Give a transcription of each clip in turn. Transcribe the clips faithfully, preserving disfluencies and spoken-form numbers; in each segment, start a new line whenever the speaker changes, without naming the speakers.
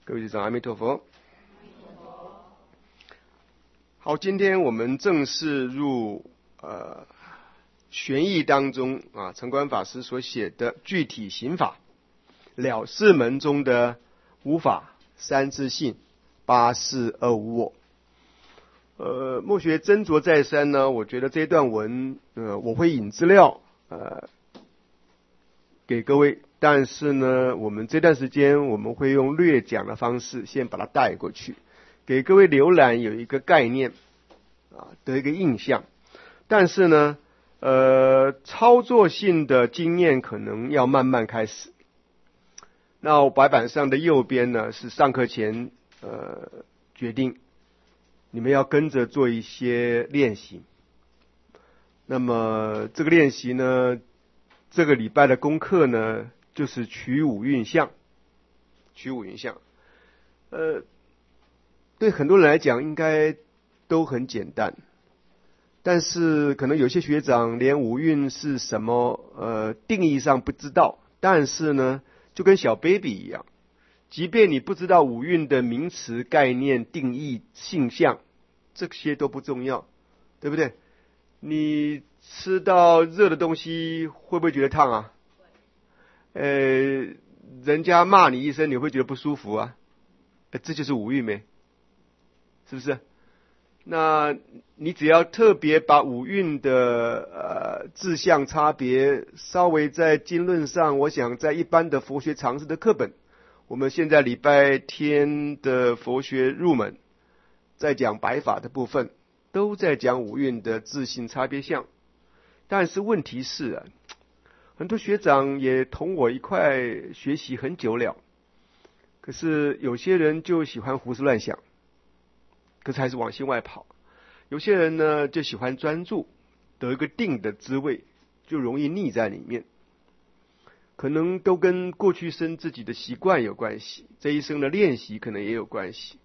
各位学长，阿弥陀佛。好，今天我们正式入呃玄义当中啊，澄观法师所写的具体刑法了事门中的无法、三自性、八事二无我。呃，墨学斟酌再三呢，我觉得这段文呃我会引资料呃给各位。但是呢，我们这段时间我们会用略讲的方式先把它带过去，给各位浏览有一个概念啊，得一个印象。但是呢，呃，操作性的经验可能要慢慢开始。那我白板上的右边呢是上课前呃决定，你们要跟着做一些练习。那么这个练习呢，这个礼拜的功课呢，就是取五蕴相，取五蕴相，呃，对很多人来讲应该都很简单，但是可能有些学长连五蕴是什么，呃，定义上不知道。但是呢，就跟小 baby 一样，即便你不知道五蕴的名词、概念、定义、性相，这些都不重要，对不对？你吃到热的东西会不会觉得烫啊？呃，人家骂你一声，你会觉得不舒服啊？呃、这就是五蕴没？是不是？那你只要特别把五蕴的呃志向差别稍微在经论上，我想在一般的佛学常识的课本，我们现在礼拜天的佛学入门，在讲白法的部分，都在讲五蕴的自性差别相。但是问题是啊，很多学长也同我一块学习很久了，可是有些人就喜欢胡思乱想，可是还是往心外跑。有些人呢就喜欢专注，得一个定的滋味，就容易腻在里面。可能都跟过去生自己的习惯有关系，这一生的练习可能也有关系。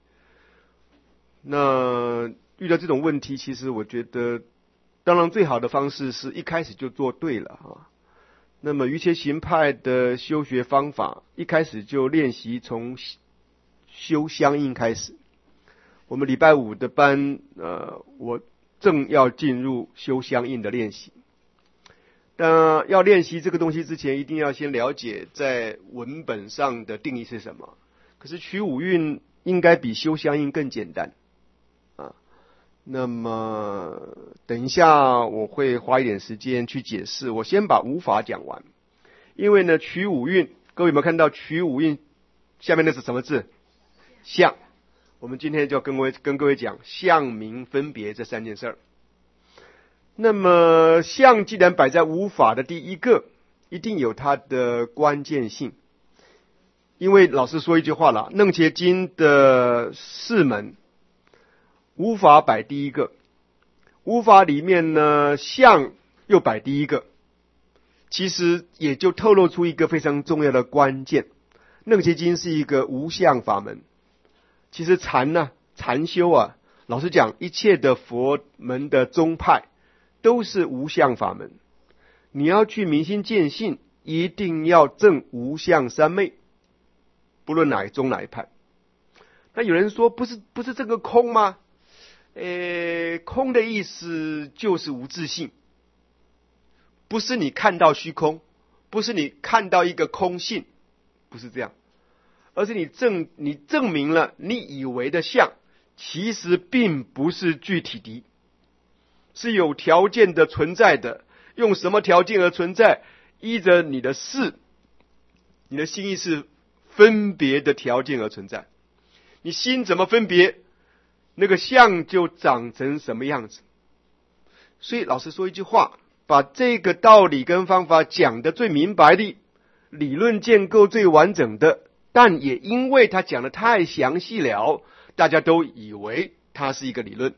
那遇到这种问题，其实我觉得当然最好的方式是一开始就做对了啊。那么瑜伽行派的修学方法，一开始就练习从修相应开始。我们礼拜五的班，呃，我正要进入修相应的练习。但要练习这个东西之前，一定要先了解在文本上的定义是什么。可是取五蕴应该比修相应更简单啊。那么等一下我会花一点时间去解释，我先把无法讲完。因为呢，取五蕴，各位有没有看到取五蕴下面那是什么字？相。我们今天就要跟各位跟各位讲相名分别这三件事儿。那么相既然摆在无法的第一个，一定有它的关键性。因为老师说一句话了，楞伽经的四门无法摆第一个，无法里面呢相又摆第一个，其实也就透露出一个非常重要的关键。楞伽经是一个无相法门。其实禅呢，禅修啊，老实讲，一切的佛门的宗派都是无相法门。你要去明心见性，一定要证无相三昧，不论哪一宗哪一派。那有人说，不是不是这个空吗？呃，空的意思就是无自性，不是你看到虚空，不是你看到一个空性，不是这样。而是你证你证明了你以为的相，其实并不是具体的，是有条件的存在的。用什么条件而存在？依着你的事，你的心意是分别的条件而存在。你心怎么分别，那个相就长成什么样子。所以老实说一句话，把这个道理跟方法讲得最明白的，理论建构最完整的，但也因为他讲得太详细了，大家都以为它是一个理论。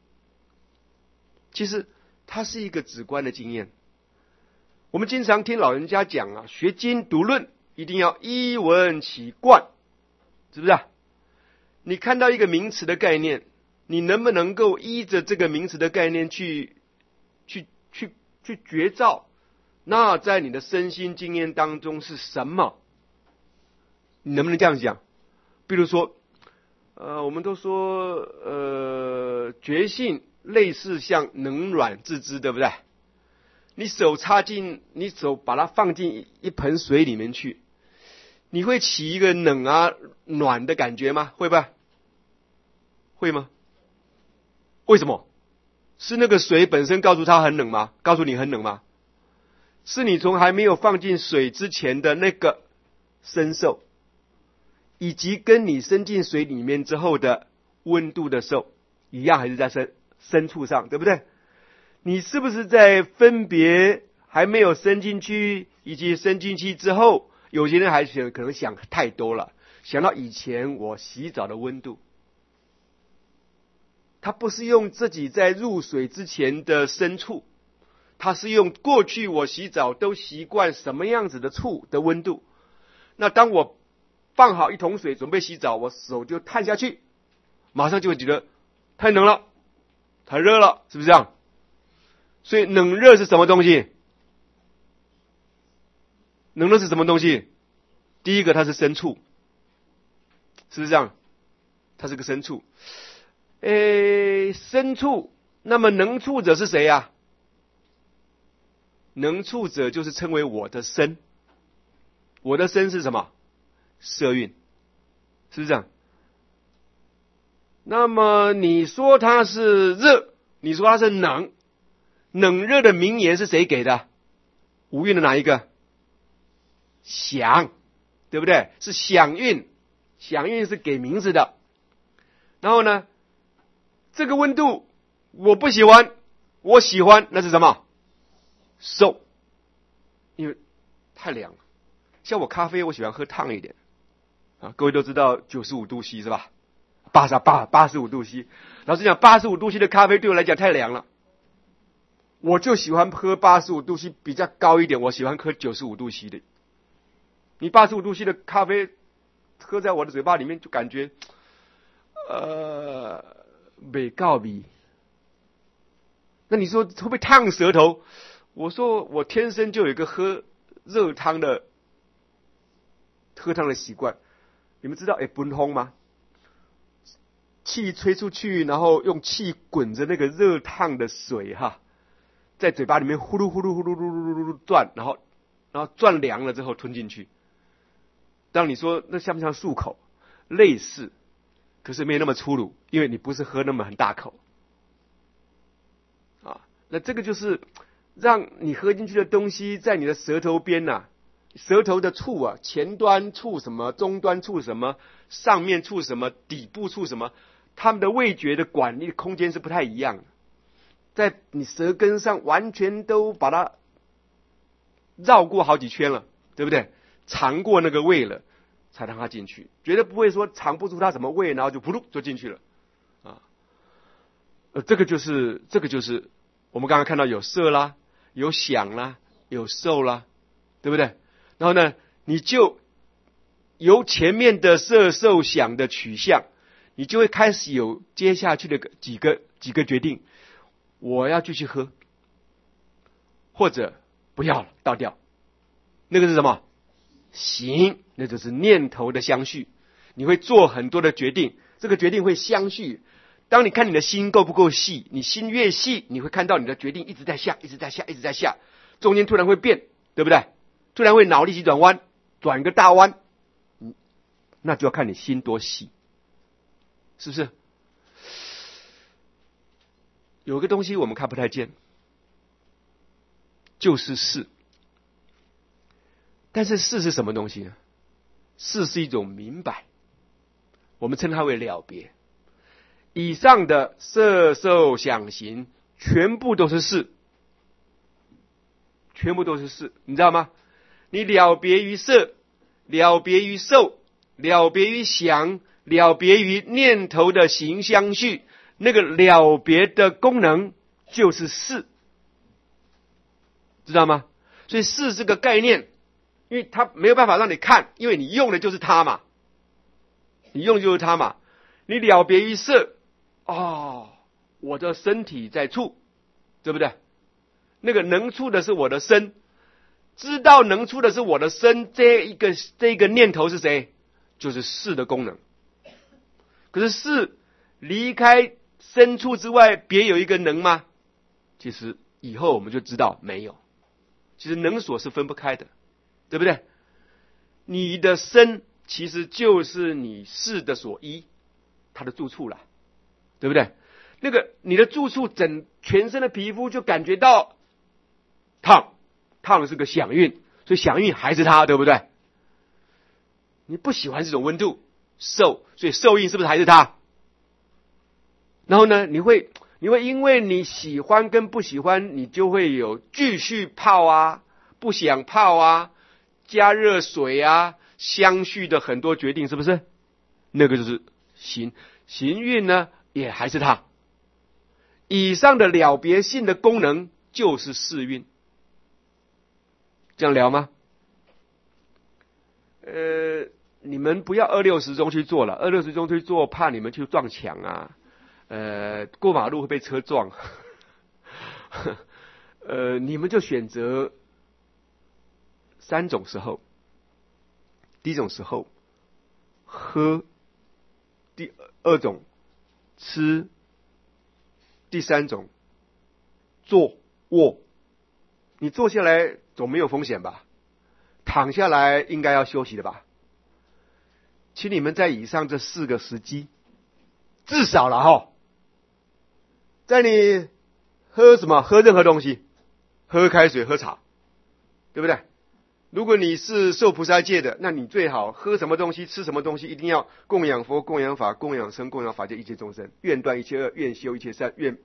其实它是一个直观的经验。我们经常听老人家讲啊，学经读论一定要依文起观，是不是啊？你看到一个名词的概念，你能不能够依着这个名词的概念去去去去觉照，那在你的身心经验当中是什么？你能不能这样讲？ 比如说，呃，我们都说，呃，觉性类似像冷暖自知，对不对？你手插进，你手把它放进一盆水里面去，你会起一个冷啊暖的感觉吗？会吧？会吗？为什么？是那个水本身告诉它很冷吗？告诉你很冷吗？是你从还没有放进水之前的那个深受，以及跟你伸进水里面之后的温度的受一样，还是在深深处上，对不对？你是不是在分别还没有伸进去以及伸进去之后，有些人还想可能想太多了，想到以前我洗澡的温度，他不是用自己在入水之前的深处，他是用过去我洗澡都习惯什么样子的处的温度。那当我放好一桶水准备洗澡，我手就探下去，马上就会觉得太冷了，太热了，是不是这样？所以冷热是什么东西？冷热是什么东西？第一个它是深处，是不是这样？它是个深处。诶，深处，那么能处者是谁呀？能处者就是称为我的身。我的身是什么？色蕴，是不是这样？那么你说它是热，你说它是冷，冷热的名言是谁给的？五蕴的哪一个？想，对不对？是想蕴，想蕴是给名字的。然后呢，这个温度我不喜欢，我喜欢，那是什么？受，因为太凉了。像我咖啡，我喜欢喝烫一点啊。各位都知道九十五度 C 是吧？八十八八十五度 C。老实讲，八十五度 C 的咖啡对我来讲太凉了，我就喜欢喝八十五度 C 比较高一点。我喜欢喝九十五度 C 的。你八十五度 C 的咖啡喝在我的嘴巴里面，就感觉呃没告比。那你说会不会烫舌头？我说我天生就有一个喝热汤的。喝汤的习惯，你们知道哎奔风吗？气吹出去，然后用气滚着那个热烫的水哈，在嘴巴里面呼噜呼噜呼噜呼噜呼噜转，然后然后转凉了之后吞进去。当你说那像不像漱口？类似，可是没那么粗鲁，因为你不是喝那么很大口啊。那这个就是让你喝进去的东西在你的舌头边呐、啊。舌头的处啊，前端处什么，中端处什么，上面处什么，底部处什么，他们的味觉的管理空间是不太一样的。在你舌根上完全都把它绕过好几圈了，对不对？尝过那个味了，才让它进去，绝对不会说尝不出它什么味，然后就噗噜就进去了啊。呃，这个就是这个就是我们刚刚看到有色啦，有想啦，有受啦，对不对？然后呢，你就由前面的色受想的取向，你就会开始有接下去的几个几个决定：我要继续喝，或者不要了，倒掉。那个是什么？行，那就是念头的相续。你会做很多的决定，这个决定会相续。当你看你的心够不够细，你心越细，你会看到你的决定一直在下，一直在下，一直在下，中间突然会变，对不对？突然会脑力急转弯，转个大弯，嗯，那就要看你心多细，是不是？有个东西我们看不太见，就是事。但是事是什么东西呢？事是一种明白，我们称它为了别。以上的色受想行，全部都是事，全部都是事，你知道吗？你了别于色，了别于受，了别于想，了别于念头的行相续，那个了别的功能就是事，知道吗？所以事这个概念，因为它没有办法让你看，因为你用的就是它嘛，你用的就是它嘛。你了别于色，哦，我的身体在处，对不对？那个能处的是我的身。知道能出的是我的身，这一个这一个念头是谁？就是事的功能， 可是是离开身处之外，别有一个能吗？其实以后我们就知道没有。其实能所是分不开的，对不对？你的身其实就是你是的所依，它的住处了，对不对？那个你的住处，整全身的皮肤就感觉到烫，烫是个响韵，所以响韵还是它，对不对？你不喜欢这种温度，受，所以受印是不是还是它？然后呢，你会你会因为你喜欢跟不喜欢，你就会有继续泡啊，不想泡啊，加热水啊，相续的很多决定，是不是？那个就是行行运呢，也还是它。以上的了别性的功能就是世运，这样聊吗？呃，你们不要二六时钟去做了，二六时钟去做，怕你们去撞墙啊。呃，过马路会被车撞，呃，你们就选择三种时候。第一种时候喝，第二种吃，第三种坐卧。你坐下来总没有风险吧？躺下来应该要休息的吧？请你们在以上这四个时机，至少了哈。在你喝什么？喝任何东西，喝开水、喝茶，对不对？如果你是受菩萨戒的，那你最好喝什么东西、吃什么东西，一定要供养佛、供养法、供养僧、供养法界一切众生，愿断一切恶，愿修一切善，愿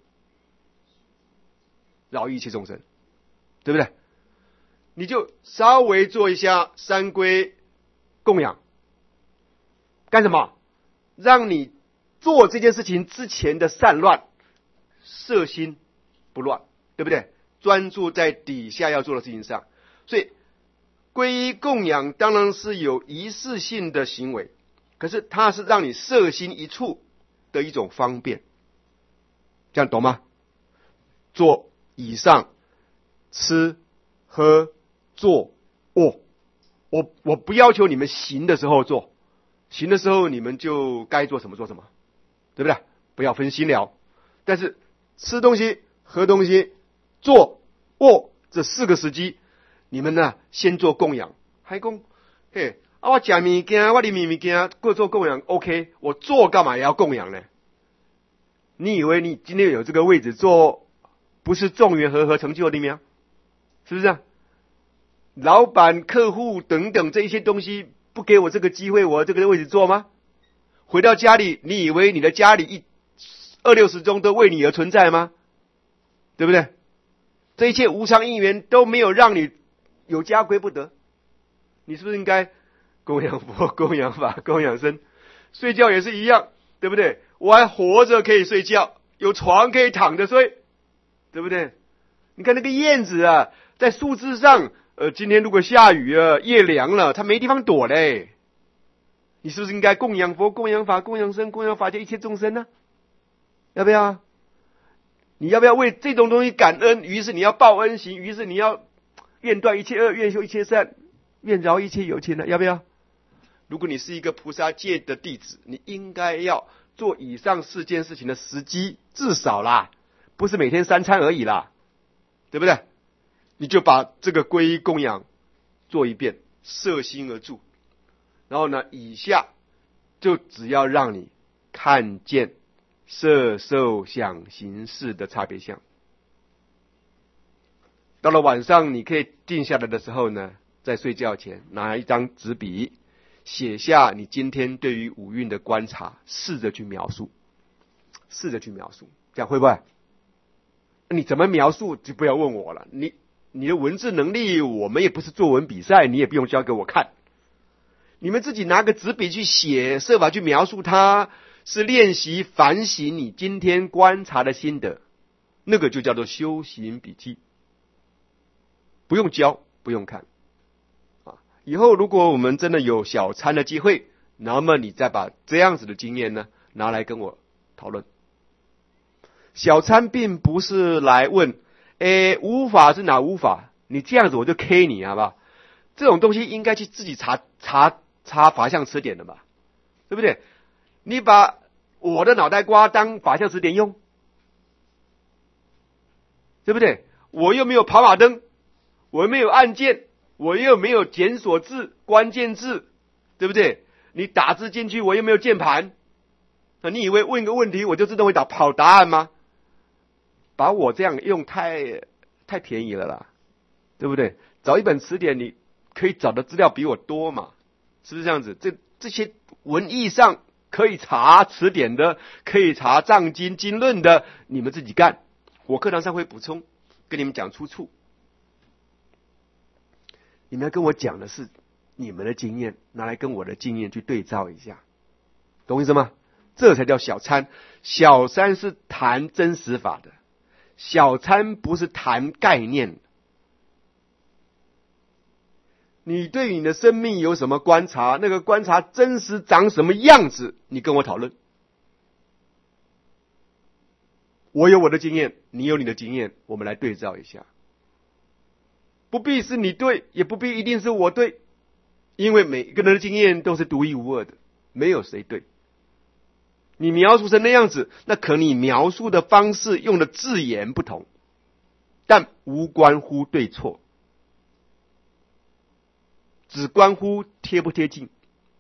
饶益一切众生，对不对？你就稍微做一下三归供养，干什么？让你做这件事情之前的散乱摄心不乱，对不对？专注在底下要做的事情上。所以皈依供养当然是有仪式性的行为，可是它是让你摄心一处的一种方便，这样懂吗？做以上吃喝坐卧，我我不要求你们行的时候做，行的时候你们就该做什么做什么，对不对？不要分心了。但是吃东西、喝东西、坐卧这四个时机，你们呢先做供养。还讲，嘿，啊我吃物件，我啉物件，过做供养 ，OK， 我做干嘛也要供养呢？你以为你今天有这个位置做，不是众缘和合成就的吗？是不是啊？老板、客户等等这一些东西，不给我这个机会，我这个位置做吗？回到家里，你以为你的家里一二六十钟都为你而存在吗？对不对？这一切无常因缘都没有让你有家归不得，你是不是应该供养佛、供养法、供养僧？睡觉也是一样，对不对？我还活着可以睡觉，有床可以躺着睡，对不对？你看那个燕子啊，在树枝上，呃，今天如果下雨了，夜凉了，它没地方躲嘞。你是不是应该供养佛、供养法、供养僧、供养法界一切众生呢？要不要？你要不要为这种东西感恩？于是你要报恩行，于是你要愿断一切恶，愿修一切善，愿饶一切有情呢？要不要？如果你是一个菩萨戒的弟子，你应该要做以上四件事情的时机，至少啦，不是每天三餐而已啦，对不对？你就把这个皈依供养做一遍，摄心而住。然后呢，以下就只要让你看见色受想行识的差别相。到了晚上你可以定下来的时候呢，在睡觉前拿一张纸笔，写下你今天对于五蕴的观察，试着去描述，试着去描述，这样会不会？你怎么描述就不要问我了，你你的文字能力，我们也不是作文比赛，你也不用教给我看。你们自己拿个纸笔去写，设法去描述它，是练习反省你今天观察的心得，那个就叫做修行笔记，不用教，不用看。啊，以后如果我们真的有小参的机会，那么你再把这样子的经验呢拿来跟我讨论。小参并不是来问，诶，无法是哪无法？你这样子我就 K 你，好不好？这种东西应该去自己查查查法相词典的嘛，对不对？你把我的脑袋瓜当法相词典用，对不对？我又没有跑马灯，我又没有按键，我又没有检索字、关键字，对不对？你打字进去，我又没有键盘，那你以为问个问题我就自动会打跑答案吗？把我这样用太太便宜了啦，对不对？找一本词典，你可以找的资料比我多嘛，是不是这样子？这这些文艺上可以查词典的，可以查藏经经论的，你们自己干。我课堂上会补充，跟你们讲出处。你们要跟我讲的是你们的经验，拿来跟我的经验去对照一下，懂我意思吗？这才叫小参。小参是谈真实法的，小参不是谈概念。你对你的生命有什么观察？那个观察真实长什么样子？你跟我讨论。我有我的经验，你有你的经验，我们来对照一下。不必是你对，也不必一定是我对，因为每个人的经验都是独一无二的，没有谁对。你描述成那样子，那可能你描述的方式用的字眼不同，但无关乎对错，只关乎贴不贴近。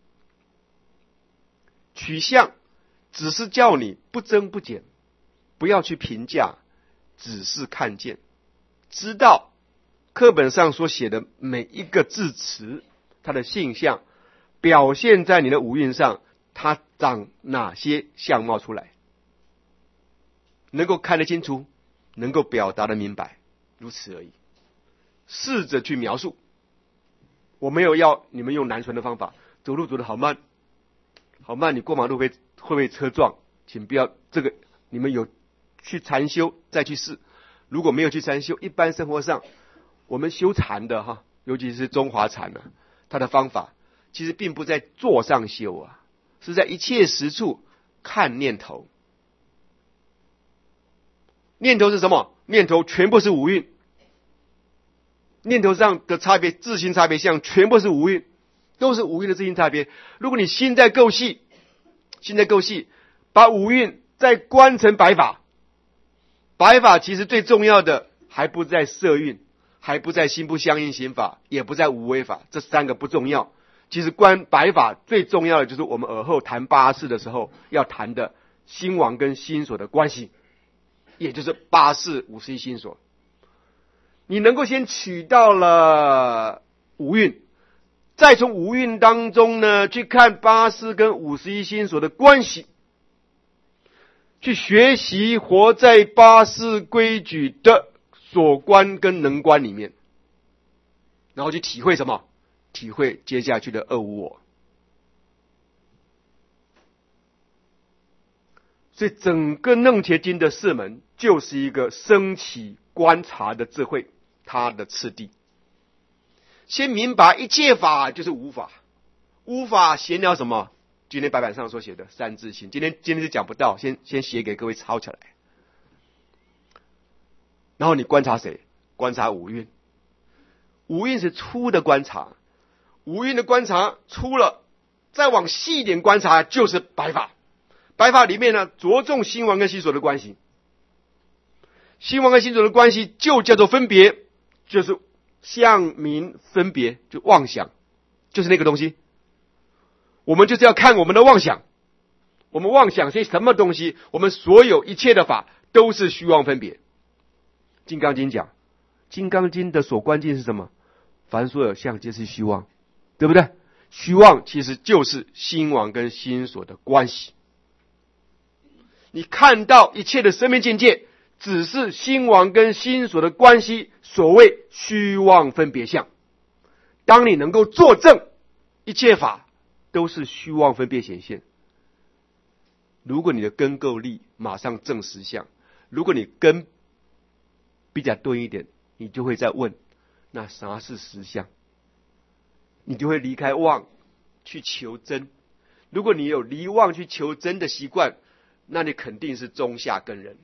取向只是叫你不增不减，不要去评价，只是看见，知道课本上所写的每一个字词，它的性象表现在你的五蕴上，它长哪些相貌出来，能够看得清楚，能够表达得明白，如此而已。试着去描述。我没有要你们用南传的方法，走路走得好慢，好慢，你过马路会会被车撞，请不要这个。你们有去禅修再去试，如果没有去禅修，一般生活上我们修禅的哈，尤其是中华禅呢、啊，它的方法其实并不在坐上修啊，是在一切时处看念头。念头是什么？念头全部是五蕴。念头上的差别，自性差别相全部是五蕴，都是五蕴的自性差别。如果你心在够细，心在够细，把五蕴再观成白法，白法其实最重要的还不在色蕴，还不在心不相应行法，也不在无为法，这三个不重要。其实观白法最重要的就是我们尔后谈八事的时候要谈的心王跟心所的关系，也就是八事五十一心所。你能够先取到了五蕴，再从五蕴当中呢去看八识跟五十一心所的关系，去学习活在八识规矩的所观跟能观里面，然后去体会什么？体会接下去的二无我。所以整个楞伽经的四门就是一个升起观察的智慧，它的次第。先明白一切法就是无法，无法闲聊什么？今天白板上所写的三自性，今天今天是讲不到，先先写给各位抄起来。然后你观察谁？观察五蕴。五蕴是粗的观察，五蕴的观察粗了，再往细一点观察就是白法。白法里面呢，着重心王跟心所的关系。心王跟心所的关系就叫做分别，就是相名分别，就妄想，就是那个东西。我们就是要看我们的妄想，我们妄想些什么东西？我们所有一切的法都是虚妄分别。金刚经讲，金刚经的所观境是什么？凡所有相皆是虚妄，对不对？虚妄其实就是心王跟心所的关系。你看到一切的生命境界，只是心王跟心所的关系，所谓虚妄分别相。当你能够作证，一切法都是虚妄分别显现。如果你的根够力，马上证实相；如果你根比较钝一点，你就会再问，那啥是实相？你就会离开妄去求真。如果你有离妄去求真的习惯，那你肯定是中下根人。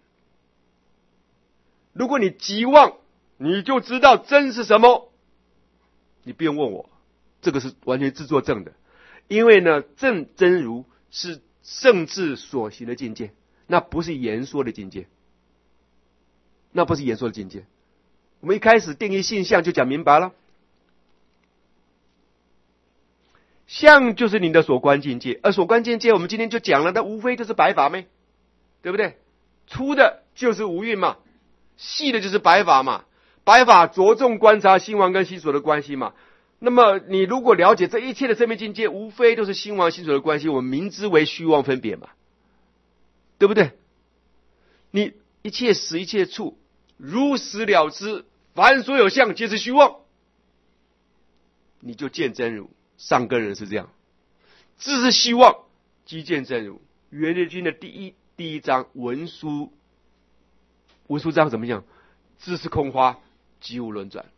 如果你极妄，你就知道真是什么。你不用问我，这个是完全自作证的。因为呢，证真如是圣智所行的境界，那不是言说的境界，那不是言说的境界。我们一开始定义性相就讲明白了，相就是你的所观境界，而所观境界我们今天就讲了，那无非就是白法呗，对不对？粗的就是无蕴嘛，细的就是白法嘛，白法着重观察心王跟心所的关系嘛。那么你如果了解这一切的生命境界，无非都是心王心所的关系，我们明之为虚妄分别嘛，对不对？你一切时一切处如实了知，凡所有相皆是虚妄，你就见真如。上根人是这样，知是虚妄，即见真如。圆觉经的第一第一章文殊文殊章怎么样？知是空花，即无轮转。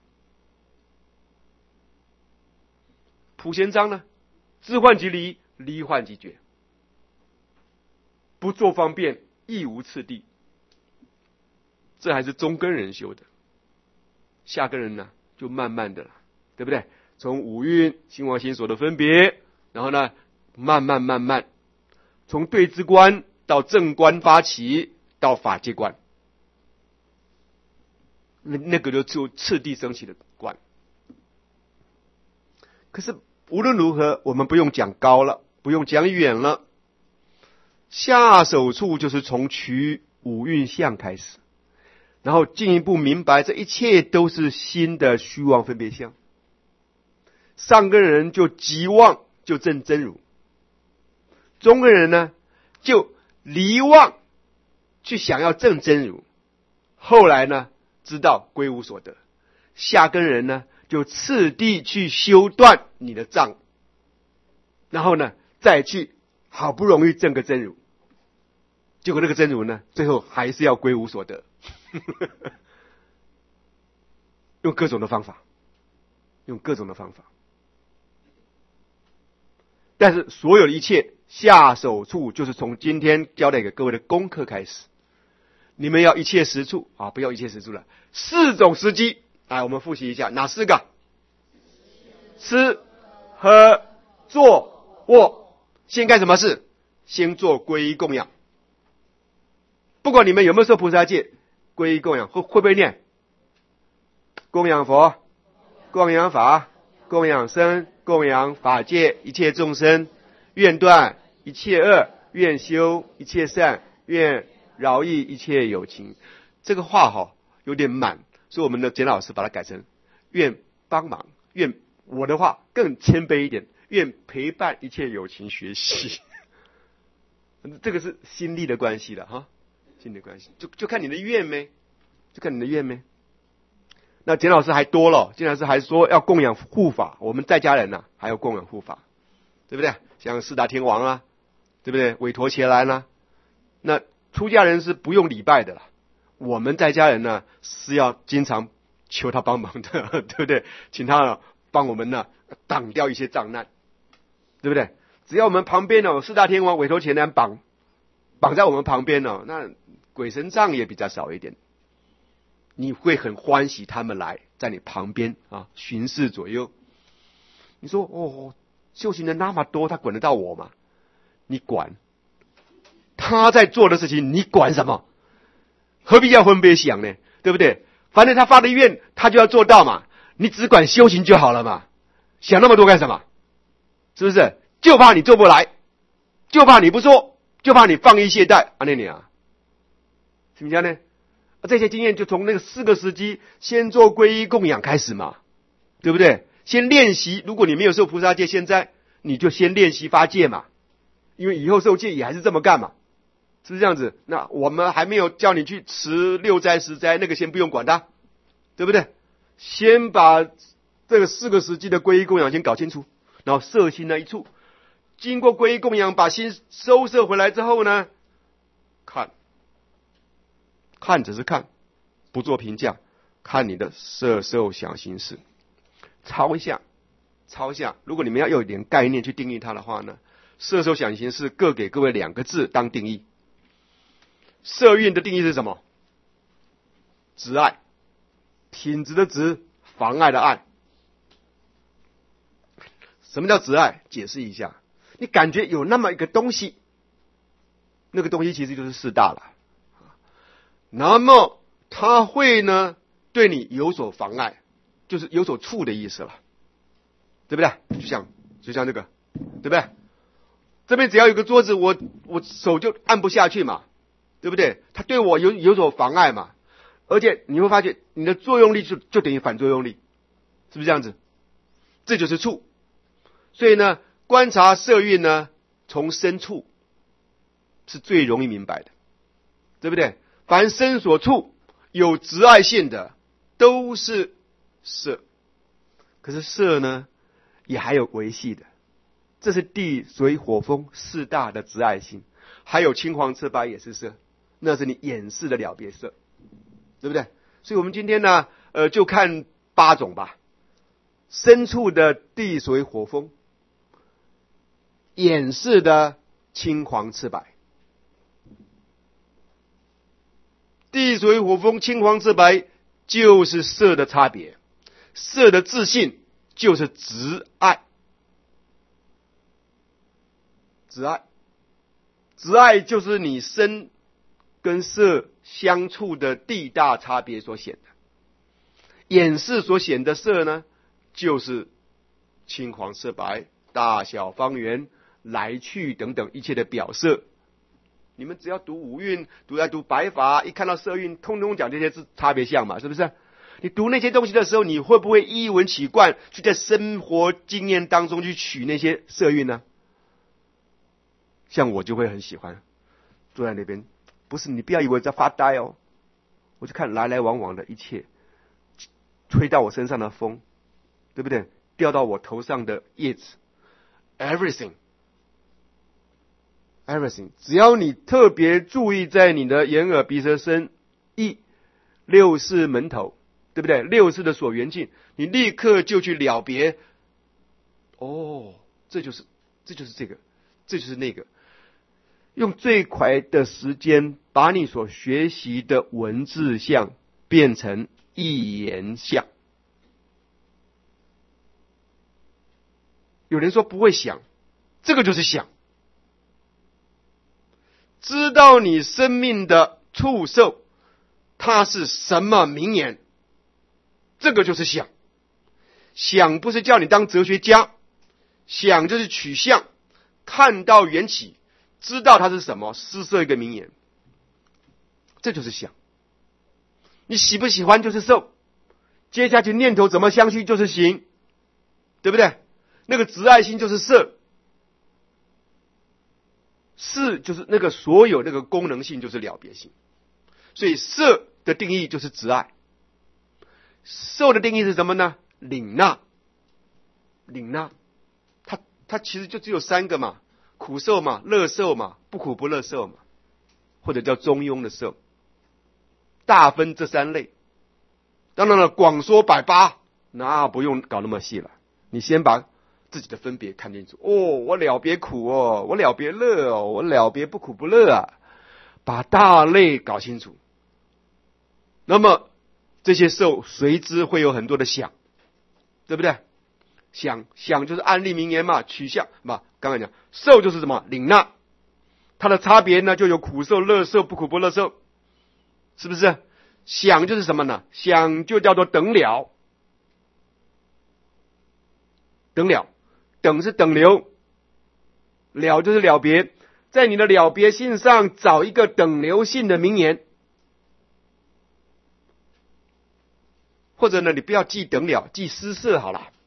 普贤章呢？知幻即离，离幻即觉，不作方便，亦无次第。这还是中根人修的，下根人呢，就慢慢的了，对不对？从五蕴心王心所的分别，然后呢，慢慢慢慢，从对治观到正观发起，到法界观，那那个就次第升起的观。可是无论如何，我们不用讲高了，不用讲远了，下手处就是从取五蕴相开始，然后进一步明白这一切都是心的虚妄分别相。上根人就极妄就证真如，中根人呢就离妄去想要证真如，后来呢知道归无所得，下根人呢就次第去修断你的障，然后呢再去好不容易证个真如，结果那个真如呢最后还是要归无所得用各种的方法，用各种的方法。但是所有的一切下手处就是从今天交代给各位的功课开始，你们要一切实处啊，不要一切实处了。四种时机，来我们复习一下，哪四个？吃、喝、坐、卧。先干什么事？先做皈依供养。不管你们有没有受菩萨戒，皈依供养会会不会念？供养佛、供养法、供养僧、供养法界一切众生，愿断一切恶，愿修一切善，愿饶益一切有情。这个话哈有点满，所以我们的简老师把它改成愿帮忙，愿我的话更谦卑一点，愿陪伴一切有情学习。这个是心力的关系了哈，心力的关系就就看你的愿没，就看你的愿没。那简老师还多了，简老师还说要供养护法，我们在家人呢、啊、还要供养护法，对不对？像四大天王啊，对不对？韦陀伽蓝啊，那出家人是不用礼拜的啦，我们在家人呢是要经常求他帮忙的，对不对？请他呢帮我们呢挡掉一些障难，对不对？只要我们旁边哦四大天王韦陀伽蓝绑绑在我们旁边哦，那鬼神障也比较少一点。你会很欢喜他们来在你旁边啊巡视左右。你说哦，修行人那么多，他管得到我吗？你管他在做的事情，你管什么？何必要分别想呢？对不对？反正他发的愿，他就要做到嘛。你只管修行就好了嘛，想那么多干什么？是不是？就怕你做不来，就怕你不做，就怕你放逸懈怠。阿念你啊，怎么讲呢？这些经验就从那个四个时机，先做皈依供养开始嘛，对不对？先练习，如果你没有受菩萨戒，现在你就先练习发戒嘛，因为以后受戒也还是这么干嘛，是不是这样子？那我们还没有叫你去持六斋十斋，那个先不用管它，对不对？先把这个四个时机的皈依供养先搞清楚，然后摄心那一处，经过皈依供养，把心收摄回来之后呢，看。看只是看，不做评价，看你的色受想行识。抄一下，抄一下。如果你们要有一点概念去定义它的话呢，色受想行识各给各位两个字当定义。色蕴的定义是什么？执爱，品质的执，妨碍的碍。什么叫执爱？解释一下。你感觉有那么一个东西， 那个东西其实就是四大了。那么它会呢对你有所妨碍，就是有所触的意思了，对不对？就像就像这个，对不对？这边只要有个桌子，我我手就按不下去嘛，对不对？它对我有有所妨碍嘛，而且你会发现你的作用力就就等于反作用力，是不是这样子？这就是触。所以呢，观察色蕴呢，从身触是最容易明白的，对不对？凡身所触有执爱性的都是色，可是色呢也还有维系的，这是地水火风四大的执爱性，还有青黄赤白也是色，那是你眼识的了别色，对不对？所以我们今天呢呃就看八种吧，身触的地水火风，眼识的青黄赤白。地水火风青黄赤白就是色的差别，色的自性就是执爱，执爱，执爱就是你身跟色相处的地大差别所显的。眼识所显的色呢，就是青黄赤白、大小方圆、来去等等一切的表色。你们只要读五蕴，读来读白法，一看到色蕴，通通讲这些字差别相嘛，是不是？你读那些东西的时候，你会不会依闻起观，去在生活经验当中去取那些色蕴呢？像我就会很喜欢坐在那边，不是你不要以为在发呆哦，我就看来来往往的一切，吹到我身上的风，对不对？掉到我头上的叶子 ，everything。everything， 只要你特别注意在你的眼耳鼻舌身意六识门头，对不对？六识的所缘境，你立刻就去了别。哦，这就是这就是这个，这就是那个，用最快的时间把你所学习的文字相变成一言相。有人说不会想，这个就是想。知道你生命的触受它是什么名言，这个就是想。想不是叫你当哲学家，想就是取象，看到缘起，知道它是什么，施设一个名言，这就是想。你喜不喜欢就是受，接下去念头怎么相续就是行，对不对？那个执爱心就是色，是就是那个所有那个功能性就是了别性，所以色的定义就是执爱，受的定义是什么呢？领纳，领纳，它它其实就只有三个嘛，苦受嘛，乐受嘛，不苦不乐受嘛，或者叫中庸的受，大分这三类。当然了，广说百八，那不用搞那么细了，你先把自己的分别看清楚。哦，我了别苦哦，我了别乐哦，我了别不苦不乐啊，把大类搞清楚。那么这些受随之会有很多的想，对不对？想想就是案例名言嘛，取象嘛。刚才讲受就是什么？领纳，它的差别呢就有苦受、乐受、不苦不乐受，是不是？想就是什么呢？想就叫做等了，等了。等是等流，了就是了别，在你的了别性上找一个等流性的名言，或者呢，你不要记等了，记施设好了。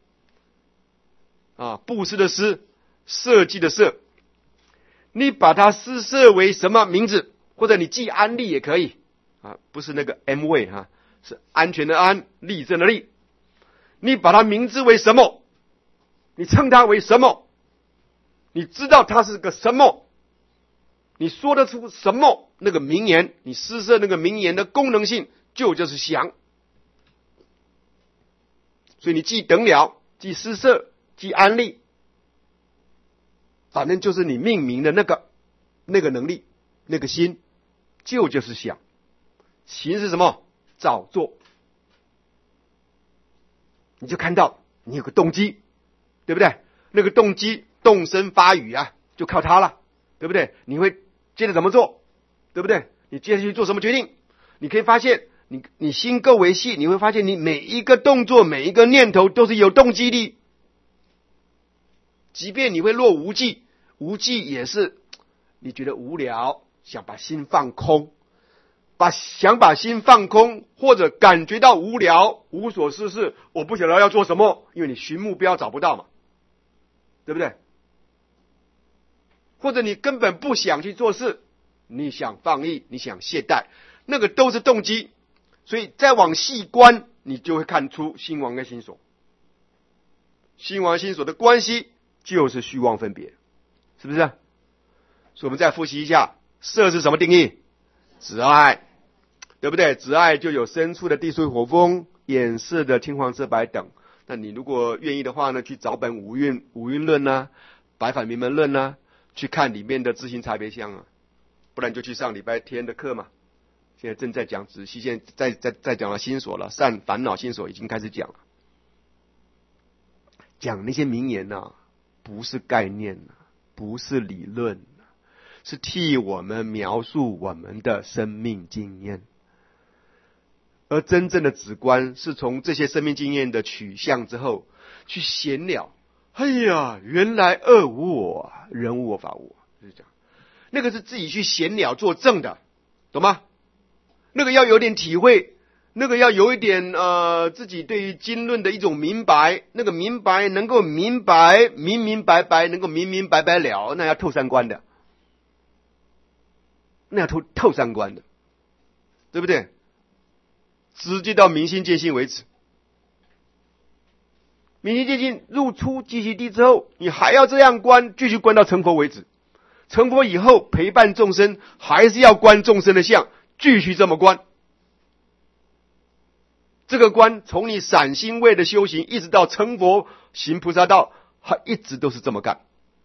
啊，布施的施，设计的设，你把它施设为什么名字？或者你记安利也可以啊，不是那个 M 位哈、啊，是安全的安，立正的立。你把它名字为什么？你称它为什么？你知道它是个什么？你说得出什么？那个名言，你施设那个名言的功能性，就就是想。所以你记等了，记施设，记安利，反正就是你命名的那个那个能力，那个心，就就是想。行是什么？早做。你就看到你有个动机，对不对？那个动机动身发语啊，就靠它了，对不对？你会接着怎么做，对不对？你接下去做什么决定？你可以发现，你你心够为细，你会发现你每一个动作、每一个念头都是有动机的。即便你会落无记，无记也是你觉得无聊，想把心放空，把想把心放空，或者感觉到无聊、无所事事，我不晓得要做什么，因为你寻目标找不到嘛，对不对？或者你根本不想去做事，你想放逸，你想懈怠，那个都是动机。所以再往细观，你就会看出心王跟心所，心王心所的关系就是虚妄分别，是不是？所以我们再复习一下，色是什么定义？执爱，对不对？执爱就有深处的地水火风，眼色的青黄色白等。那你如果愿意的话呢，去找本五蕴五蕴论啊，白法明门论啊，去看里面的自性差别相啊，不然就去上礼拜天的课嘛。现在正在讲仔细，现在在在在讲了心所了，善烦恼心所已经开始讲了。讲那些名言啊，不是概念啊，不是理论啊，是替我们描述我们的生命经验。而真正的止观是从这些生命经验的取向之后去闲聊。哎呀，原来恶无我，人无我，法无我，就是这样。那个是自己去闲聊作证的，懂吗？那个要有点体会，那个要有一点呃自己对于经论的一种明白，那个明白能够明白明明白白，能够明明白白了，那要透三观的，那要透透三观的，对不对？直接到明心见性为止。明心见性入出极其地之后，你还要这样观，继续观到成佛为止。成佛以后陪伴众生，还是要观众生的相，继续这么观。这个观从你散心位的修行一直到成佛行菩萨道，还一直都是这么干。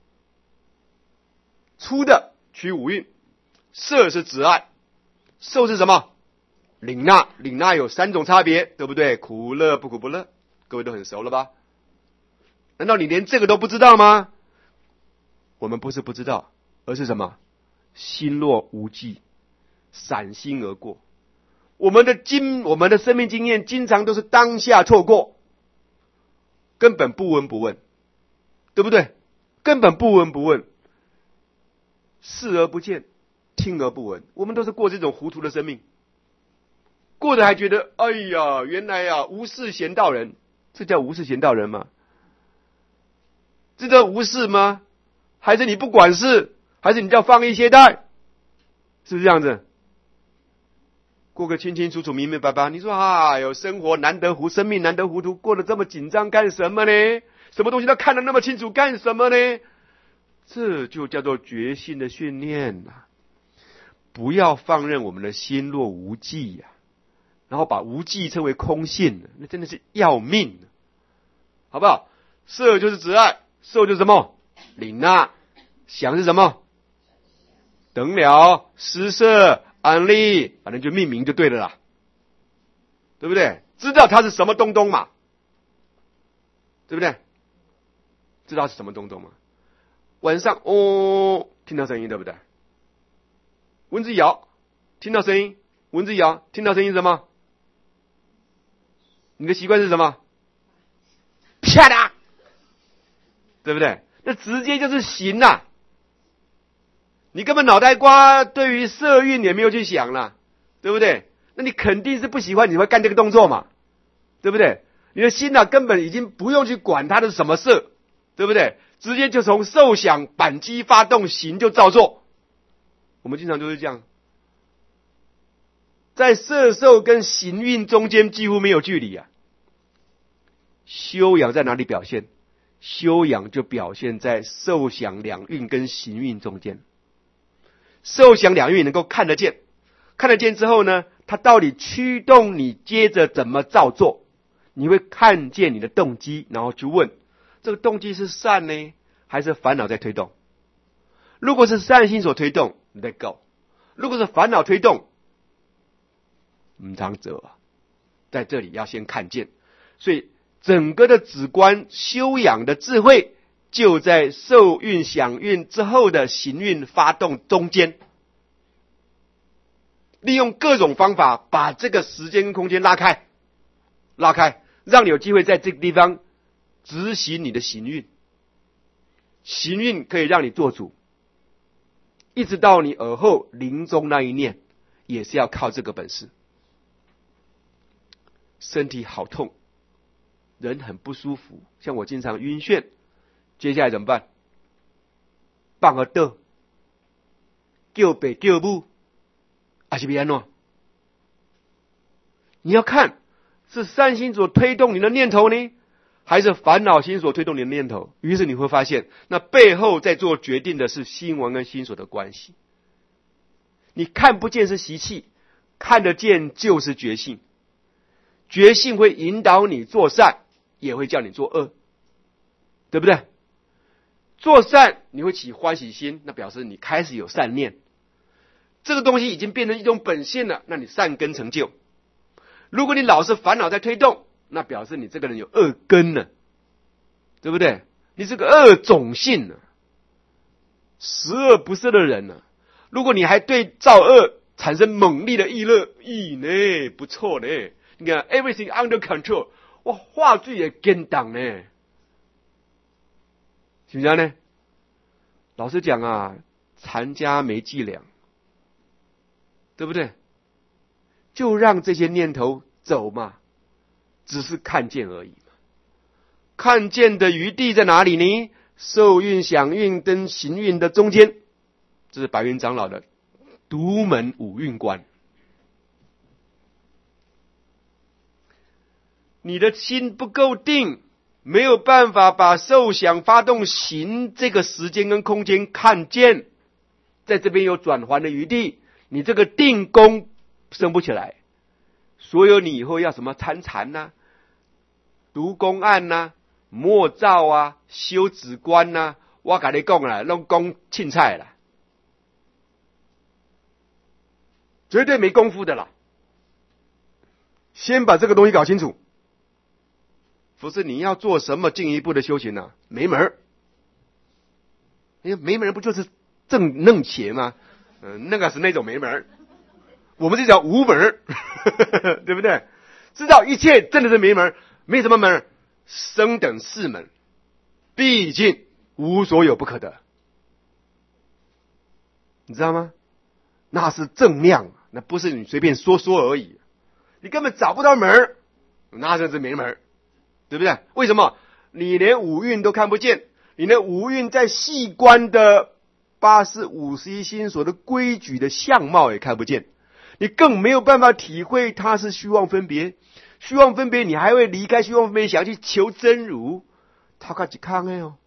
粗的取五蕴，色是执爱，受是什么？领纳。领纳有三种差别，对不对？苦乐不苦不乐，各位都很熟了吧？难道你连这个都不知道吗？我们不是不知道，而是什么？心若无记，闪心而过。我们的经，我们的生命经验经常都是当下错过，根本不闻不问，对不对？根本不闻不问，视而不见，听而不闻，我们都是过这种糊涂的生命，过得还觉得哎呀，原来呀无事闲道人，这叫无事闲道人吗？这叫无事吗？还是你不管事？还是你叫放逸懈怠？是不是这样子？过个清清楚楚、明明白白。你说啊，有生活难得糊，生命难得糊涂，过得这么紧张干什么呢？什么东西都看得那么清楚干什么呢？这就叫做觉性的训练啊！不要放任我们的心若无记呀、啊，然后把无记称为空性，那真的是要命，好不好？色就是执爱，受就是什么？领纳。想是什么？等了、施舍、安利，反正就命名就对了啦，对不对？知道它是什么东东嘛，对不对？知道是什么东东嘛？晚上哦，听到声音，对不对？蚊子咬，听到声音，蚊子咬，听到声音是什么？你的习惯是什么？啪啦，对不对？那直接就是行啦、啊。你根本脑袋瓜对于色蕴也没有去想啦，对不对？那你肯定是不喜欢你会干这个动作嘛，对不对？你的心啊根本已经不用去管它的什么色，对不对？直接就从受想扳机发动行就照做。我们经常就是这样，在色受跟行蕴中间几乎没有距离啊。修养在哪里表现？修养就表现在受想两蕴跟行蕴中间。受想两蕴能够看得见，看得见之后呢，它到底驱动你接着怎么照做？你会看见你的动机，然后去问，这个动机是善呢，还是烦恼在推动？如果是善心所推动 ，let go； 如果是烦恼推动，唔常者啊，在这里要先看见。所以整个的止观修养的智慧，就在受蕴、想蕴之后的行蕴发动中间， 利用各种方法把这个时间跟空间拉开，拉开，让你有机会在这个地方执行你的行运。行运可以让你做主，一直到你耳后临终那一念，也是要靠这个本事。身体好痛，人很不舒服，像我经常晕眩，接下来怎么办？放个倒，叫爸叫母，还是别安怎？你要看是善心所推动你的念头呢，还是烦恼心所推动你的念头？于是你会发现，那背后在做决定的是心王跟心所的关系。你看不见是习气，看得见就是觉性。觉性会引导你做善，也会叫你做恶，对不对？做善你会起欢喜心，那表示你开始有善念，这个东西已经变成一种本性了，那你善根成就。如果你老是烦恼在推动，那表示你这个人有恶根了，对不对？你是个恶种性了，十恶不赦的人了。如果你还对造恶产生猛烈的意乐，咦呢，不错呢。你看 everything under control， 哇，话剧也跟当呢，是不是呢？老实讲啊，禅家没伎俩，对不对？就让这些念头走嘛，只是看见而已嘛。看见的余地在哪里呢？受运、想运跟行运的中间，这是白云长老的独门五运观。你的心不够定，没有办法把受想发动行这个时间跟空间看见，在这边有转换的余地，你这个定功升不起来。所以你以后要什么参禅啊、读公案啊、默照啊、修止观啊，我跟你讲啦，拢讲凊彩啦，绝对没功夫的啦。先把这个东西搞清楚。不是你要做什么进一步的修行啊？没门儿！哎呀，没门儿不就是正弄邪吗？嗯、呃，那个是那种没门儿，我们这叫无门儿，对不对？知道一切真的是没门儿，没什么门儿，升等四门，毕竟无所有不可得，你知道吗？那是正量，那不是你随便说说而已，你根本找不到门儿，那真是没门儿。对不对？为什么？你连五蕴都看不见，你连五蕴在细观的八识五十一心所的规矩的相貌也看不见，你更没有办法体会它是虚妄分别。虚妄分别，你还会离开虚妄分别，想去求真如，他看几看哎哦，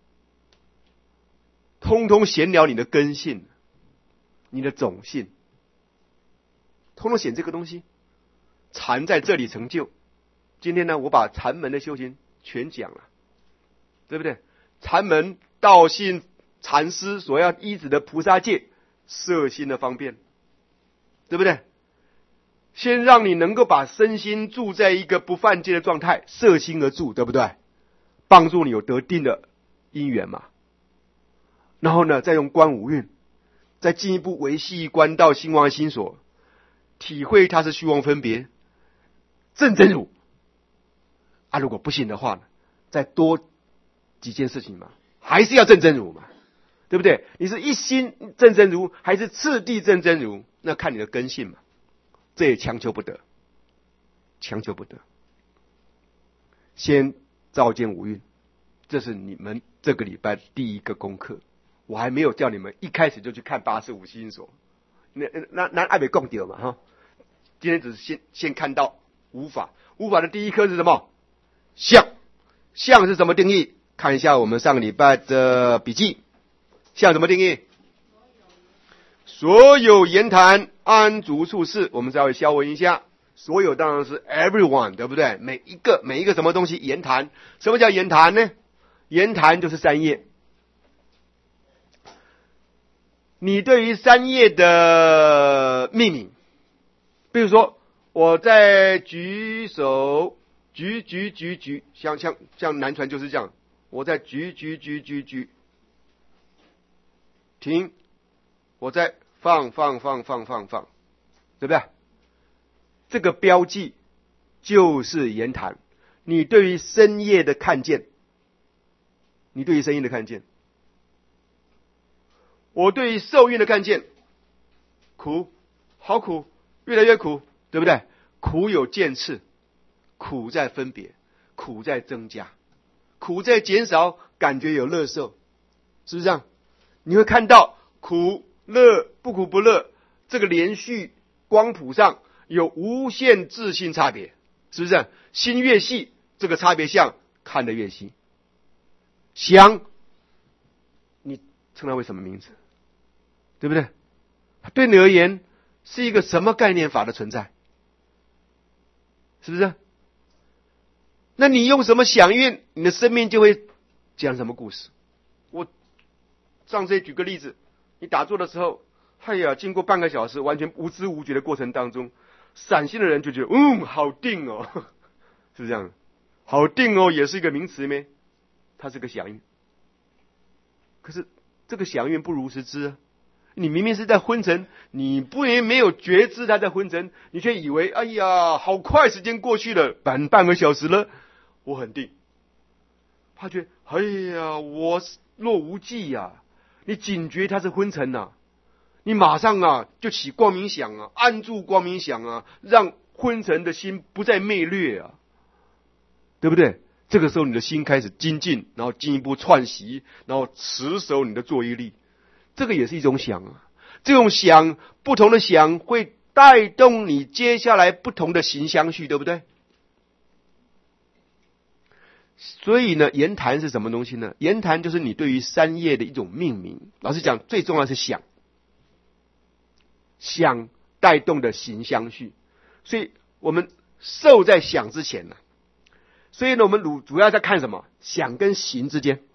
通通显了你的根性，你的种性，通通显这个东西，禅在这里成就。今天呢，我把禅门的修行全讲了，对不对？禅门道信禅师所要依止的菩萨戒，摄心的方便，对不对？先让你能够把身心住在一个不犯戒的状态，摄心而住，对不对？帮助你有得定的因缘嘛。然后呢，再用观五蕴，再进一步维系观到心王心所，体会它是虚妄分别，正真如。啊，如果不行的话呢，再多几件事情嘛，还是要正真如嘛，对不对？你是一心正真如，还是次第正真如？那看你的根性嘛，这也强求不得，强求不得。先照见五蕴，这是你们这个礼拜第一个功课。我还没有叫你们一开始就去看八识五心所，那那那爱没讲掉嘛哈。今天只是先先看到无法，无法的第一课是什么？相，相是什么定义？看一下我们上个礼拜的笔记。相什么定义？所有言谈安足处事，我们稍微消文一下。所有当然是 everyone， 对不对？每一个每一个什么东西言谈？什么叫言谈呢？言谈就是三业。你对于三业的命名，比如说我在举手。举举举举，像像像南传就是这样，我在举举举举举，停，我在放放放放放放， 对不对？这个标记就是言谈。你对于深夜的看见，你对于深夜的看见，我对于受孕的看见，苦，好苦，越来越苦，对不对？苦有渐次，苦在分别，苦在增加，苦在减少，感觉有乐受，是不是这样？你会看到苦乐不苦不乐，这个连续光谱上有无限自性差别，是不是这样？心越细，这个差别相看得越细。想，你称它为什么名字？对不对？它对你而言是一个什么概念法的存在？是不是？那你用什么响应，你的生命就会讲什么故事。我上次举个例子，你打坐的时候，哎呀，经过半个小时完全无知无觉的过程当中，散心的人就觉得，嗯，好定哦，是不是这样？好定哦，也是一个名词咩？它是个响应。可是这个响应不如实知啊。你明明是在昏沉，你不也没有觉知他在昏沉，你却以为哎呀好快，时间过去了，半半个小时了，我很定。他觉得哎呀我若无忌呀、啊，你警觉他是昏沉呐、啊，你马上啊就起光明想啊，安住光明想啊，让昏沉的心不再昧略啊，对不对？这个时候你的心开始精进，然后进一步串习，然后持守你的作意力。这个也是一种想啊，这种想，不同的想会带动你接下来不同的行相续，对不对？所以呢，言谈是什么东西呢？言谈就是你对于三业的一种命名。老实讲，最重要的是想，想带动的行相续。所以我们受在想之前呢、啊，所以呢，我们主主要在看什么？想跟行之间。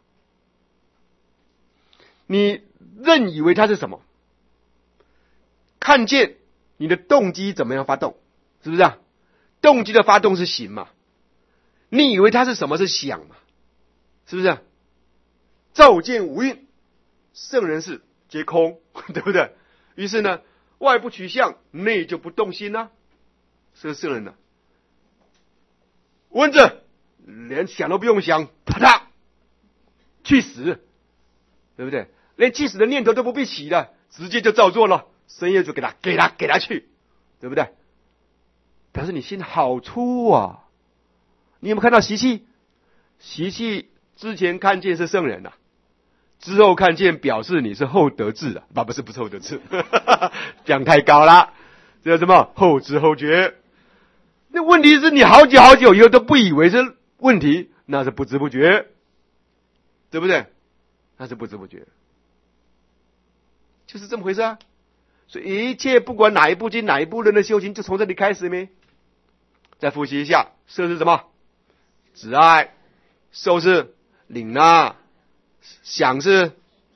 你认以为它是什么？看见你的动机怎么样发动，是不是啊？动机的发动是行嘛？你以为它是什么？是想嘛？是不是啊？照见无蕴，圣人是皆空，对不对？于是呢，外不取相，内就不动心啊，是个圣人呢、啊。蚊子连想都不用想，啪嗒去死，对不对？连去死的念头都不必起的，直接就照做了，深夜就给他给他给他去，对不对？但是你心好粗啊！你有没有看到习气？习气之前看见是圣人啊，之后看见表示你是后得智啊，不不是不是后得智，讲太高了，这叫什么后知后觉？那问题是你好久好久以后都不以为是问题，那是不知不觉，对不对？那是不知不觉。就是这么回事啊！所以一切不管哪一部经哪一部人的修行，就从这里开始没？再复习一下，摄是什么？执爱，受是领纳，想是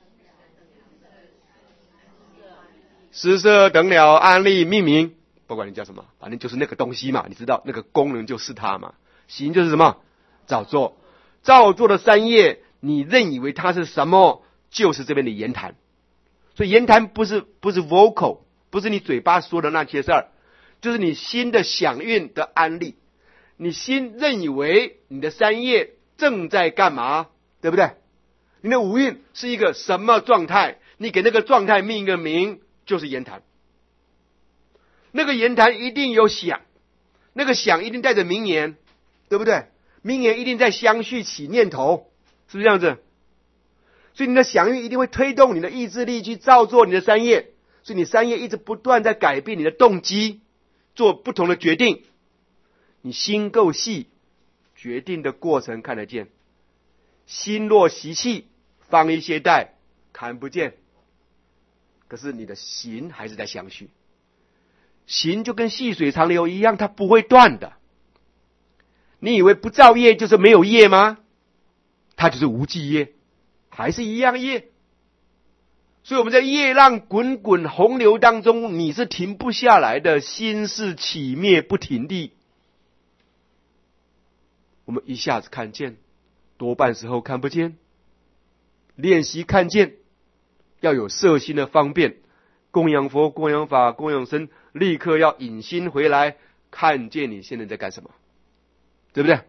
施设等了安立命名，不管你叫什么，反正就是那个东西嘛，你知道那个功能就是它嘛。行就是什么？照做，照做的三业，你认以为它是什么？就是这边的言谈。所以言谈不是不是 vocal， 不是你嘴巴说的那些事儿，就是你心的响应的安立。你心认以为你的三业正在干嘛，对不对？你的五蕴是一个什么状态？你给那个状态命一个名，就是言谈。那个言谈一定有想，那个想一定带着名言，对不对？名言一定在相续起念头，是不是这样子？所以你的想运一定会推动你的意志力去照做你的三业，所以你三业一直不断在改变你的动机，做不同的决定。你心够细，决定的过程看得见；心若习气，放一些带看不见。可是你的行还是在相续，行就跟细水长流一样，它不会断的。你以为不造业就是没有业吗？它就是无记业。还是一样业，所以我们在业浪滚滚洪流当中，你是停不下来的，心是起灭不停的。我们一下子看见，多半时候看不见。练习看见，要有摄心的方便， 供养佛、供养法、供养僧，立刻要引心回来，看见你现在在干什么，对不对？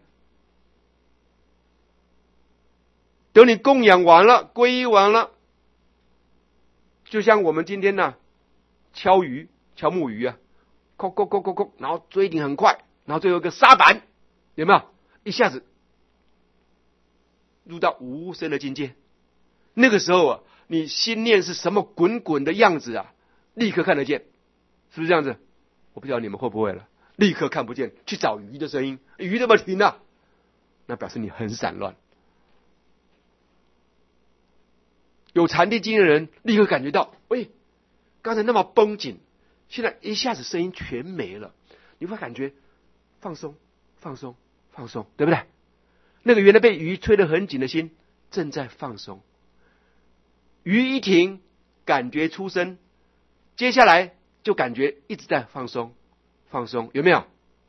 等你供养完了，皈依完了，就像我们今天呢、啊，敲鱼、敲木鱼啊，叩叩叩叩叩，然后追顶很快，然后最后一个沙板，有没有？一下子入到无声的境界。那个时候啊，你心念是什么滚滚的样子啊，立刻看得见，是不是这样子？我不知道你们会不会了，立刻看不见，去找鱼的声音，鱼怎么停啊？那表示你很散乱。有禅定经验的人立刻感觉到，喂，刚才那么绷紧，现在一下子声音全没了，你会感觉放松、放松、放松，对不对？那个原来被鱼吹得很紧的心正在放松，鱼一停，感觉出声，接下来就感觉一直在放松、放松，有没有？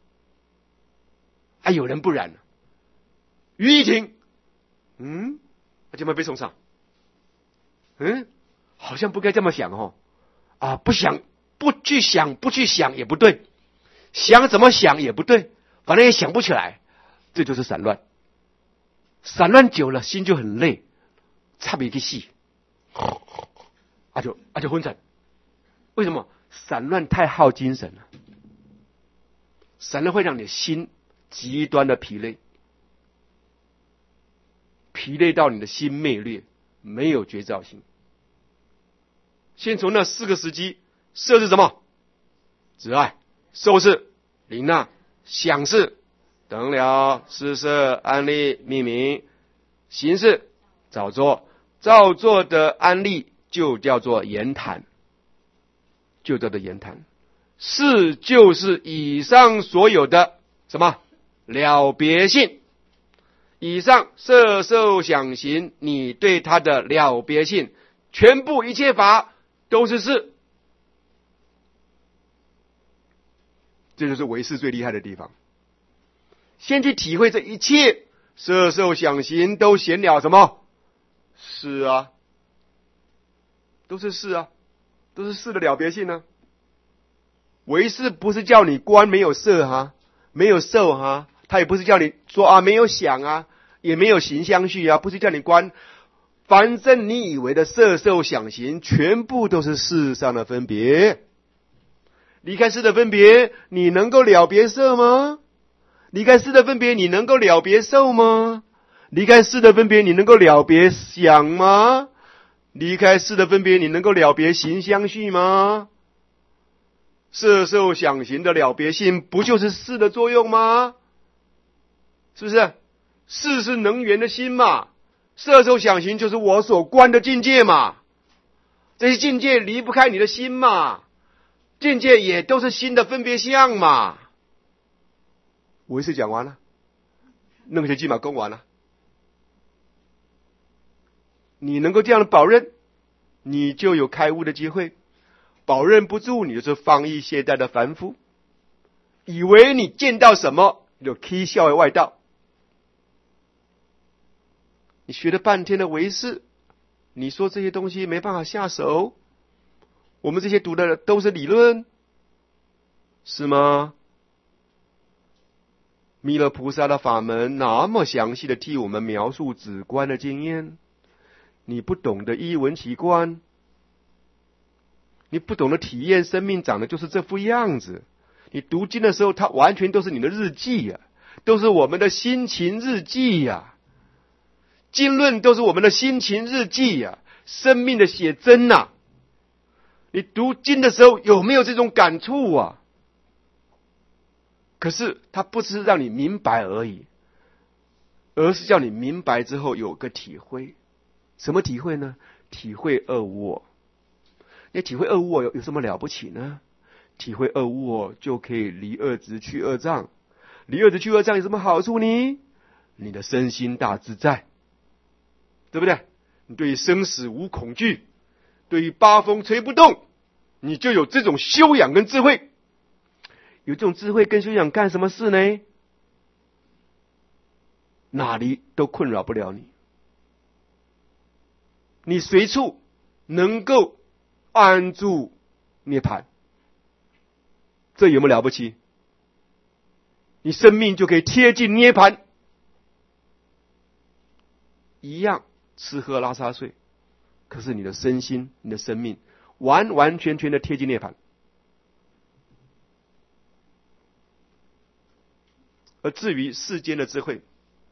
啊，有人不然了，鱼一停，嗯，他就没被送上。嗯，好像不该这么想哦，啊，不想，不去想，不去想也不对，想怎么想也不对，反正也想不起来，这就是散乱。散乱久了，心就很累，差别去细，啊就啊就昏沉。为什么？散乱太耗精神了，散乱会让你的心极端的疲累，疲累到你的心灭裂，没有觉照心。先从那四个时机，色是什么？执爱、受是、领纳、想是、等了、施设、安立、命名、行是、造作。造作的安立就叫做言谈，就叫做言谈。是就是以上所有的什么了别性。以上色受想行，你对它的了别性，全部一切法都是是，这就是唯识最厉害的地方。先去体会这一切色受想行都显了什么？是啊，都是是啊，都是是的了别性呢、啊。唯识不是叫你观没有色哈，没有受哈，他也不是叫你说啊没有想啊，也没有行相续啊，不是叫你观。反正你以为的色受想行，全部都是事上的分别。离开事的分别，你能够了别色吗？离开事的分别，你能够了别受吗？离开事的分别，你能够了别想吗？离开事的分别，你能够了别行相续吗？色受想行的了别性，不就是事的作用吗？是不是？事是能源的心嘛，色受想行就是我所观的境界嘛，这些境界离不开你的心嘛，境界也都是心的分别相嘛。唯识讲完了，那些经嘛攻完了，你能够这样的保任，你就有开悟的机会。保任不住，你就是放逸懈怠的凡夫，以为你见到什么你就起笑的外道。你学了半天的唯识，你说这些东西没办法下手，我们这些读的都是理论，是吗？弥勒菩萨的法门那么详细的替我们描述止观的经验，你不懂得一闻其观，你不懂得体验生命长得就是这副样子。你读经的时候，它完全都是你的日记啊，都是我们的心情日记呀、啊。经论都是我们的心情日记呀、啊，生命的写真呐、啊。你读经的时候有没有这种感触啊？可是它不是让你明白而已，而是叫你明白之后有个体会。什么体会呢？体会二无我。你体会二无我 有, 有什么了不起呢？体会二无我就可以离二执去二障。离二执去二障有什么好处呢？你的身心大自在，对不对？你对于生死无恐惧，对于八风吹不动，你就有这种修养跟智慧。有这种智慧跟修养干什么事呢？哪里都困扰不了你。你随处能够安住涅槃。这有没有了不起？你生命就可以贴近涅槃，一样吃喝拉撒睡，可是你的身心、你的生命完完全全的贴近涅槃。而至于世间的智慧，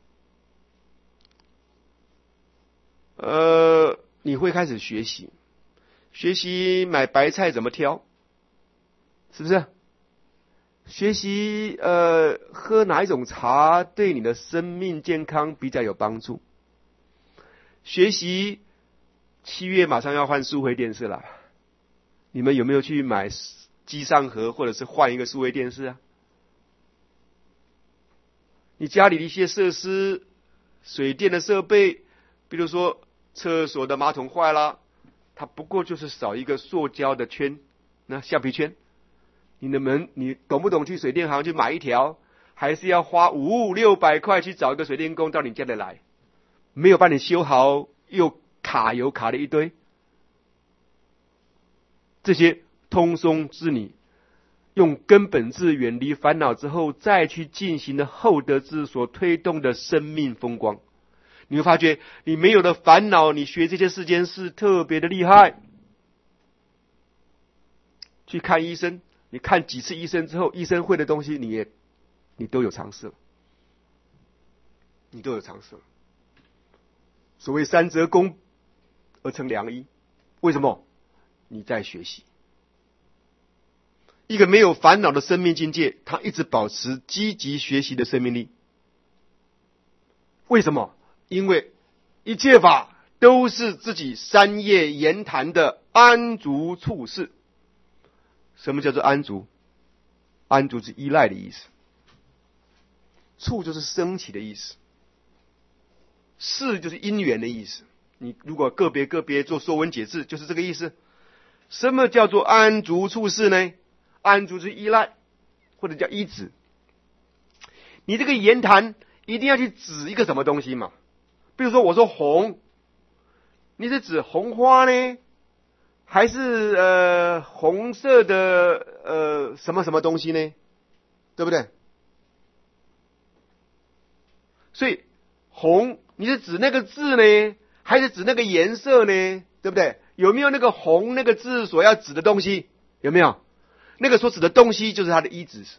呃，你会开始学习，学习买白菜怎么挑，是不是？学习呃喝哪一种茶对你的生命健康比较有帮助。学习七月马上要换数位电视了，你们有没有去买机上盒或者是换一个数位电视啊？你家里的一些设施，水电的设备，比如说厕所的马桶坏了，它不过就是少一个塑胶的圈，那橡皮圈。你的门，你懂不懂去水电行去买一条，还是要花五六百块去找一个水电工到你家里来，没有帮你修好，又卡油卡了一堆，这些通通是你用根本智远离烦恼之后再去进行的后得智所推动的生命风光。你会发觉你没有了烦恼，你学这些世间事特别的厉害。去看医生，你看几次医生之后，医生会的东西你也你都有尝试了，你都有尝试了。所谓三折肱而成良医，为什么？你在学习。一个没有烦恼的生命境界，他一直保持积极学习的生命力。为什么？因为一切法都是自己三业言谈的安住处事。什么叫做安住？安住是依赖的意思，处就是升起的意思，事就是因缘的意思。你如果个别个别做说文解字，就是这个意思。什么叫做安住处事呢？安住是依赖，或者叫依止。你这个言谈一定要去指一个什么东西嘛？比如说我说红，你是指红花呢，还是呃红色的呃什么什么东西呢？对不对？所以红你是指那个字呢，还是指那个颜色呢？对不对？有没有那个红那个字所要指的东西？有没有？那个所指的东西就是它的依止。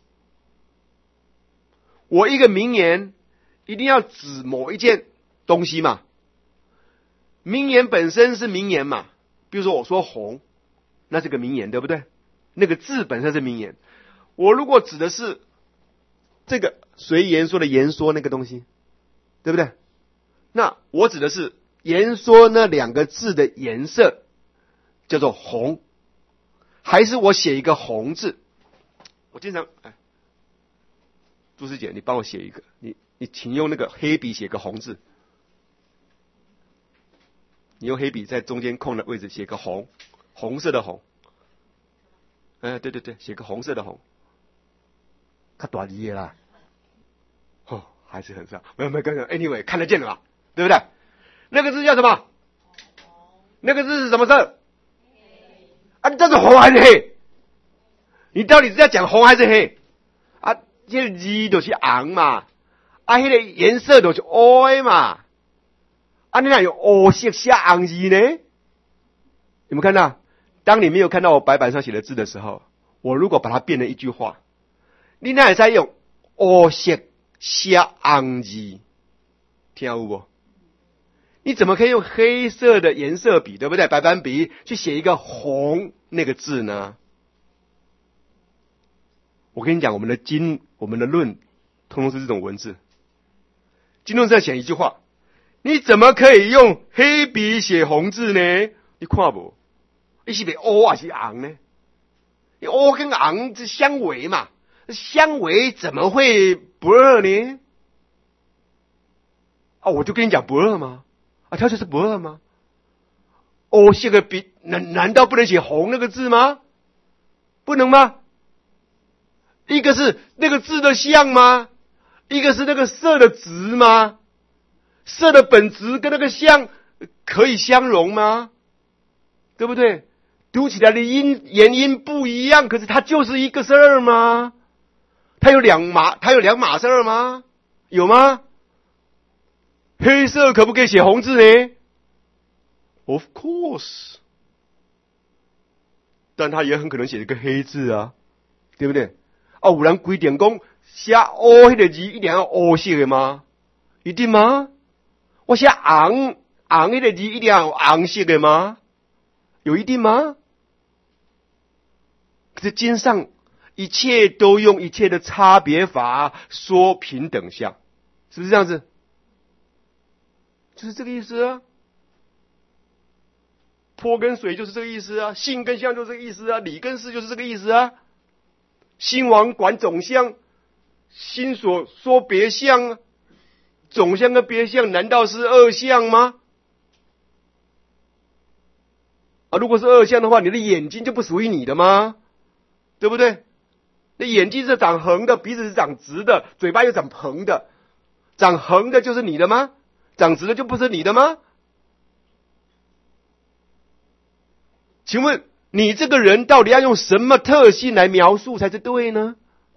我一个名言一定要指某一件东西嘛，名言本身是名言嘛。比如说我说红，那是个名言，对不对？那个字本身是名言。我如果指的是这个随言说的言说那个东西，对不对？那我指的是言说那两个字的颜色叫做红，还是我写一个红字？我经常哎，朱师姐，你帮我写一个，你你请用那个黑笔写个红字，你用黑笔在中间空的位置写个红，红色的红。哎，对对对，写个红色的红，看短一页啦。哦，还是很少，没有没有跟 anyway 看得见了吧？对不对？那个字叫什么？那个字是什么色？啊，这是红还是黑？你到底是要讲红还是黑？啊，这个字就是红嘛，啊，那个颜色就是乌的嘛。啊，你哪有乌色写红字呢？有没有看到？当你没有看到我白板上写的字的时候，我如果把它变成一句话，你哪会使用乌色写红字？听有无？你怎么可以用黑色的颜色笔，对不对？白板笔去写一个红那个字呢？我跟你讲，我们的经、我们的论，通通是这种文字。经论上写一句话，你怎么可以用黑笔写红字呢？你看不？你是不是乌还是红呢？你乌跟红是相违嘛？相违怎么会不二呢？啊，我就跟你讲不二吗？啊，它就是不二吗？哦，写个笔难难道不能写红那个字吗？不能吗？一个是那个字的相吗？一个是那个色的质吗？色的本质跟那个相可以相容吗？对不对？ 读起来的音原因不一样，可是它就是一个事儿吗？它有两码，它有两码事儿吗？有吗？黑色可不可以写红字呢？ Of course， 但它也很可能写一个黑字啊，对不对？啊，有人规定讲写乌那个字一定要乌色的吗？一定吗？我写红红那个字一定要红色的吗？有一定吗？可是经上一切都用一切的差别法说平等相，是不是这样子？就是这个意思啊。坡跟水就是这个意思啊，性跟相就是这个意思啊，理跟事就是这个意思啊。心王管总相，心所说别相啊，总相跟别相难道是二相吗？啊，如果是二相的话，你的眼睛就不属于你的吗？对不对？那眼睛是长横的，鼻子是长直的，嘴巴又长横的，长横的就是你的吗？长直的就不是你的吗？请问你这个人到底要用什么特性来描述才是对呢？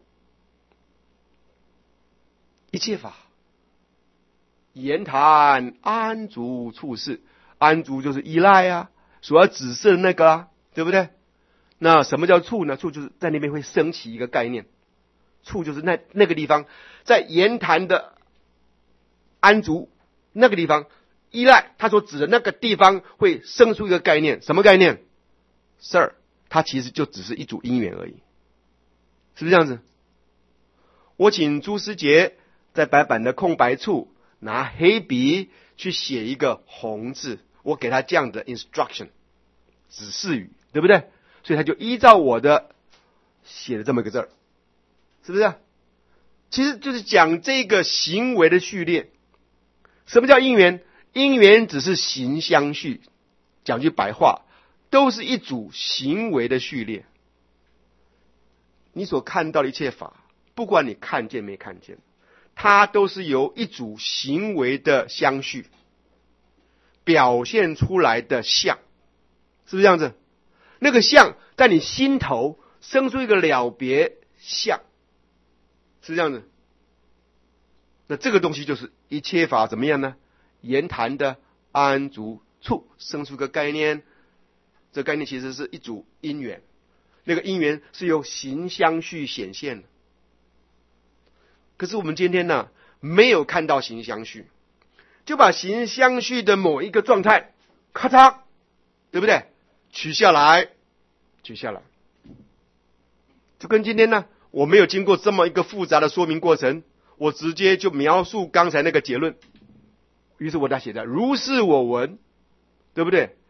一切法言谈安住处事，安住就是依赖啊，所要指示的那个啊，对不对？那什么叫处呢？处就是在那边会升起一个概念，处就是那那个地方，在言谈的安住那个地方，依赖它所指的那个地方会生出一个概念，什么概念？事儿，它其实就只是一组因缘而已，是不是这样子？我请朱师杰在白板的空白处拿黑笔去写一个红字，我给他这样的 instruction 指示语，对不对？所以他就依照我的写了这么一个字儿，是不是？其实就是讲这个行为的序列。什么叫因缘？因缘只是行相续，讲句白话，都是一组行为的序列。你所看到的一切法，不管你看见没看见，它都是由一组行为的相续表现出来的相，是不是这样子？那个相在你心头生出一个了别相，是这样子。那这个东西就是一切法怎么样呢？言谈的安住处生出个概念，这个概念其实是一组因缘，那个因缘是由行相续显现的。可是我们今天呢，没有看到行相续，就把行相续的某一个状态咔嚓，对不对？取下来取下来，就跟今天呢，我没有经过这么一个复杂的说明过程，我直接就描述刚才那个结论，于是我在写的如是我闻，对不对？